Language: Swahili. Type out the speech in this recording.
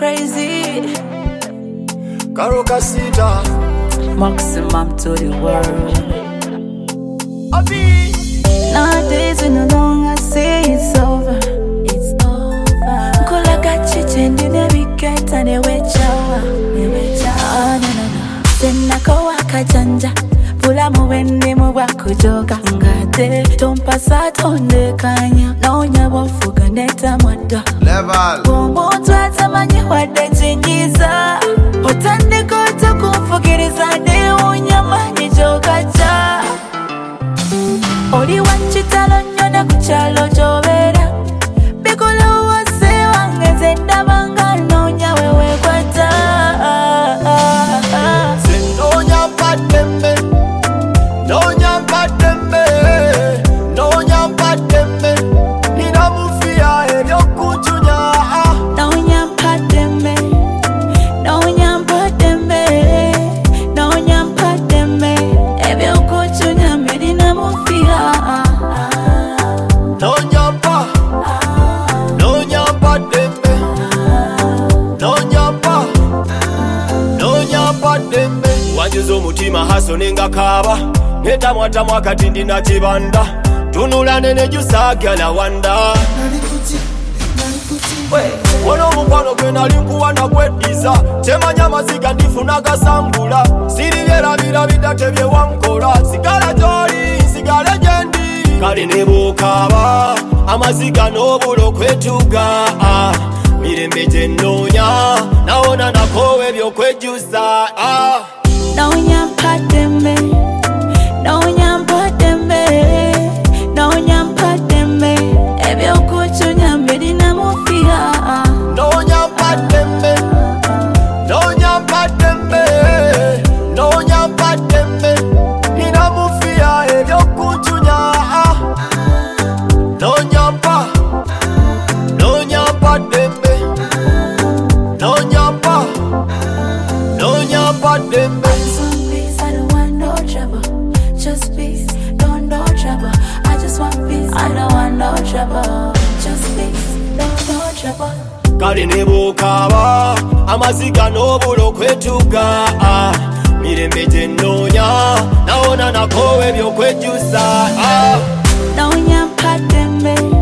crazy. Karoka Sita, Maximum to the world. Abi. Nowadays we no longer say it's over. It's over. Kola kachiche ndine wiketa ne wechawa. Ah no no no. Sena kwa kajanja. Pula muwende mwa kujoga ngate. Tompa satonde kanya. Naonya wafuga neta mwada. Level. Bombo tuata manyi wade jingiza. Otande koto kumfugiriza ne unyama nijoga cha. Oli wanchitalo nyona kuchalo jovera. Bikolo wase wangeze ndabanga nonya wewe kwata. Nonya patembe, nonya patembe, nonya patembe. Nina mufia ebyo kuchunya. Nonya patembe, nonya patembe, nonya patembe. Ebyo kuchunya medina mufia. Nonya pa, nonya patembe, nonya pa, nonya patembe. Wanjuzo mutima haso nenga kaba. Neta mwata mwakati ndina chibanda. Tunula nene jusagala wanda. Wono mukwano gwe nali nkuwana gweddiza. Temanya maziga ndifunaga sambula. Siribyera birabida tebye wankola. Sigala gy'oli, sigala gyendi. Kale ne bw'okaaba amaziga n'obulo kwetuga. Mirembe gye nnoonya nawona nakoowa eby'okwejjusa. Nonya patembe, nonya patembe, nonya patembe. Ebyo kuchunya medina mufia. Nonya patembe, nonya patembe, nonya patembe. Nina mufia ebyo kuchunya. Nonya pa, nonya patembe, nonya pa, nonya patembe. I don't want no trouble, just peace, don't no trouble. I just want peace, I don't want no trouble, just peace, don't no trouble. Kale ne bw'okaaba amaziga n'obulo kwetuga. Mirembe gye nnoonya nawona nakoowa eby'okwejjusa. Nonya patembe,